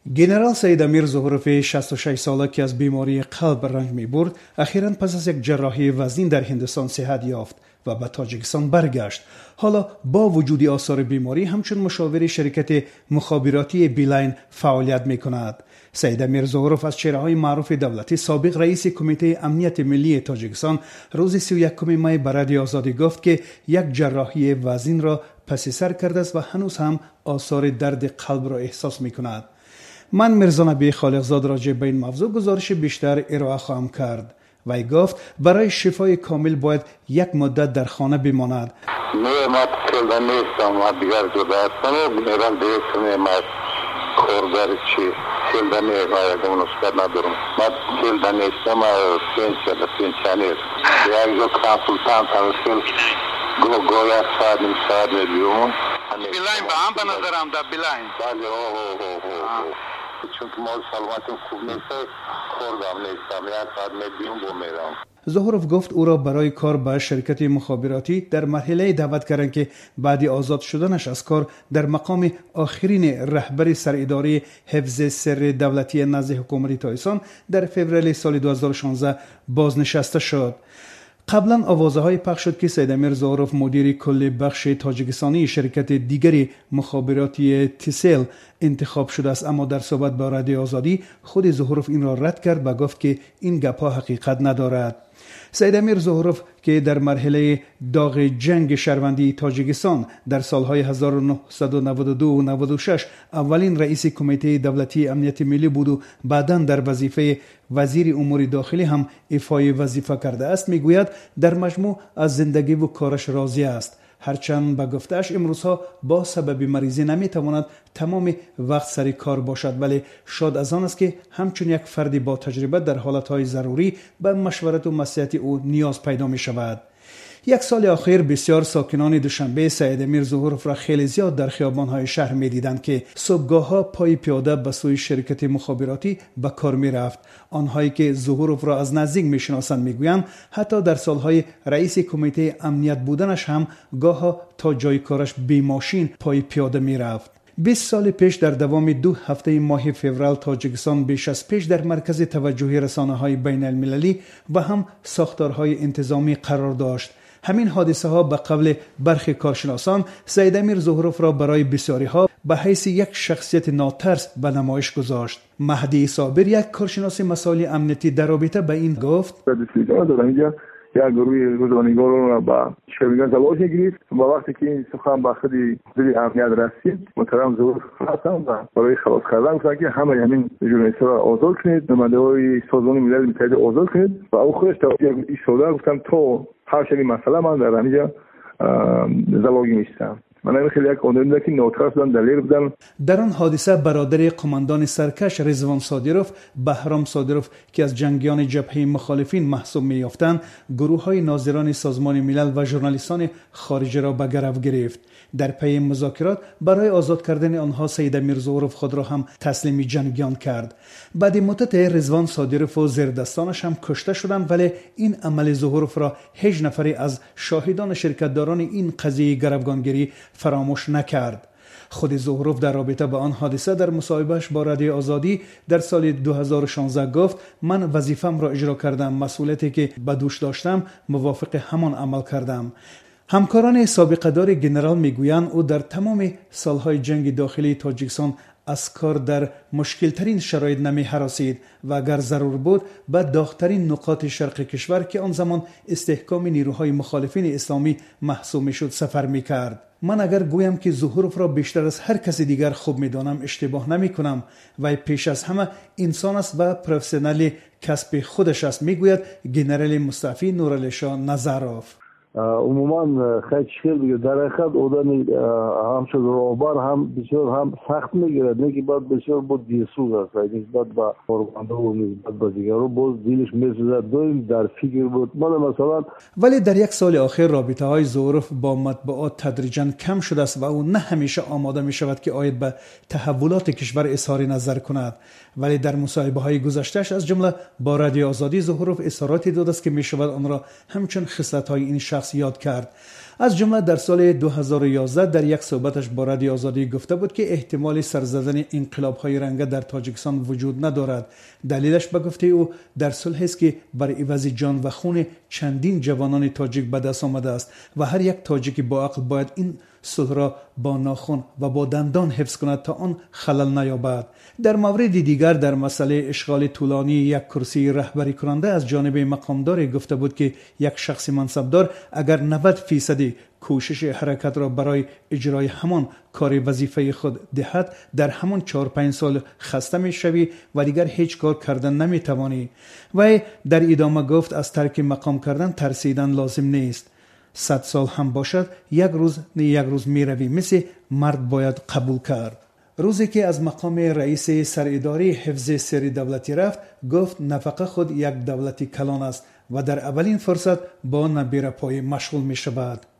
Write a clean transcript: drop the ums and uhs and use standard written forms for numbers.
گنرال سید امیر ظهورف 66 ساله که از بیماری قلب رنج می برد اخیراً پس از یک جراحی وزین در هندوستان صحت یافت و به تاجیکستان برگشت. حالا با وجود آثار بیماری همچون مشاور شرکت مخابراتی بیلاین فعالیت می کند. سید امیر ظهورف از چهره‌های معروف دولتی سابق رئیس کمیته امنیت ملی تاجیکستان روز 31 می به رادیو آزادی گفت که یک جراحی وزین را پس سر کرده است و هنوز هم آثار درد قلب را احساس می کند. من مرزا نبی خالقزاد راجع به این موضوع گزارش بیشتر ارائه خواهم کرد. وی گفت برای شفای کامل باید یک مدت در خانه بماند. نعمت کردن نیستم و دیگر جدا هستم و میرم دیگه نعمت کارگر چی کردن نیست نسبت ندارم. من کردن نیستم و پنچانیر یک جو کنسولتانت هستم گویا ساعت نیم ساعت میبیوم بیلاین با هم به نظرم در بیلاین بله چون که مال سلامتم خوب نیست خوردم نیستم یک ساعت میبیوم و میرم. ظهورف گفت او را برای کار به شرکت مخابراتی در مرحله دعوت کردند که بعد آزاد شدنش از کار در مقام آخرین رهبر سراداره حفظ سر دولتی نزد حکومت تایسان در فوریه سال 2016 بازنشسته شد. قبلا آوازه‌های پخش شد که سید امیر ظهورف مدیر کل بخش تاجیکستانی شرکت دیگری مخابراتی تیسل انتخاب شده است، اما در صحبت با رادیو آزادی خود ظهورف این را رد کرد و گفت که این گپ‌ها حقیقت ندارد. سید امیر ظهورف که در مرحله داغ جنگ شهروندی تاجیکستان در سالهای 1992 و 96 اولین رئیس کمیته دولتی امنیت ملی بود و بعداً در وظیفه وزیر امور داخلی هم ایفای وظیفه کرده است، میگوید در مجموع از زندگی و کارش راضی است. هرچند به گفته‌اش امروزها با سبب مریضی نمیتواند تمام وقت سر کار باشد، ولی شاد از آن است که همچون یک فردی با تجربه در حالتهای ضروری به مشورت و نصیحت او نیاز پیدا می شود. یک سال اخیر بسیار ساکنان دوشنبه سید امیر ظهورف را خیلی زیاد در خیابان‌های شهر می‌دیدند که صبحگاه‌ها پای پیاده به سوی شرکت مخابراتی به کار می‌رفت. آنهایی که ظهورف را از نزدیک می‌شناسند می‌گویند حتی در سال‌های رئیس کمیته امنیت بودنش هم گاه‌ها تا جای کارش بی ماشین پای پیاده می‌رفت. 20 سال پیش در دوام 2 هفته ماه فوریه تاجیکستان بیش از پیش در مرکز توجه رسانه‌های بین المللی و هم ساختارهای انتظامی قرار داشت. همین حادثه ها به قول برخی کارشناسان سید امیر ظهورف را برای بسیاری ها به حیث یک شخصیت ناترس به نمایش گذاشت. مهدی صابر یک کارشناس مسائل امنیتی در رابطه به این گفت یک گروه روزنامه‌نگاران را به شویگان تلاش گرفت و وقتی که این سخن به خود وزیر امنیت رسید محترم ظهورف رفتند و برای خلاص کردن گفتند که همه همین ژورنالیست‌ها را آزاد کنید، نماینده‌های سازمان ملل متحد آزاد کنید و او خودش توجیه ایستاده گفتم تو هر چیزی مسئله من در همینجا زلاگی نیستم. من خیلی یک آدمی که ناترس بودن دلیر بودن. در آن حادثه برادر قماندان سرکش رضوان صادروف بهرام صادروف که از جنگیان جبهه مخالفین محسوب می‌یافتند گروه‌های ناظران سازمان ملل و ژورنالیستان خارجی را به گرو گرفت. در پی مذاکرات برای آزاد کردن آنها سید امیر ظهورف خود را هم تسلیم جنگیان کرد. بعد مدت رضوان صادروف و زیردستانش هم کشته شدند، ولی این عمل ظهورف را هیچ نفری از شاهدان شرکتداران این قضیه گروگانگیری فراموش نکرد. خود ظهورف در رابطه با آن حادثه در مصاحبهش با رادیو آزادی در سال 2016 گفت من وظیفه‌ام را اجرا کردم، مسئولیتی که به دوش داشتم موافق همان عمل کردم. همکاران سابقه دار گنرال میگویند او در تمام سالهای جنگ داخلی تاجیکستان از کار در مشکل ترین شرایط نمی هراسید و اگر ضرور بود به داغ‌ترین نقاط شرق کشور که آن زمان استحکام نیروهای مخالفین اسلامی محسوب میشد سفر میکرد. من اگر گویم که ظهورف را بیشتر از هر کسی دیگر خوب میدانم اشتباه نمی کنم و پیش از همه انسان است و پروفسیونال کسب خودش است، میگوید گنرال مصطفی نورعلی شاه نظروف. عموما خیلی دیگه در حقیقت آدم هم شد روبار هم بسیار هم سخت میگیرد، نه که بعد بسیار بود دیسوز است نسبت به فرمانده و نسبت به دیگران باز دیلش میسوزد دویم در فکر بود مثلا. ولی در یک سال آخر رابطه های ظهورف با مطبوعات تدریجا کم شده است و او نه همیشه آماده می شود که آید به تحولات کشور اظهار نظر کند. ولی در مصاحبه های گذشتهش از جمله با رادیو آزادی ظهورف اظهاراتی داده است که می شود آن را همچون خصلت های این شخص یاد کرد. از جمله در سال 2011 در یک صحبتش با رادیو آزادی گفته بود که احتمال سر زدن انقلاب‌های رنگه در تاجیکستان وجود ندارد. دلیلش به گفته او در صلح است که بر عوض جان و خون چندین جوانان تاجیک به دست آمده است و هر یک تاجیک با عقل باید این صلح را با ناخن و با دندان حفظ کند تا آن خلل نیابد. در مورد دیگر در مسئله اشغال طولانی یک کرسی رهبری کننده از جانب مقامدار گفته بود که یک شخص منصبدار اگر 90% کوشش حرکت را برای اجرای همان کار وظیفه خود دهد در همان 4-5 سال خسته می شوی و دیگر هیچ کار کردن نمی توانی. و در ادامه گفت از ترک مقام کردن ترسیدن لازم نیست. 100 سال هم باشد یک روز می روی، مثل مرد باید قبول کرد. روزی که از مقام رئیس سراداره حفظ سر دولتی رفت گفت نفقه خود یک دولتی کلان است و در اولین فرصت با نبیره پای مشغول می شود.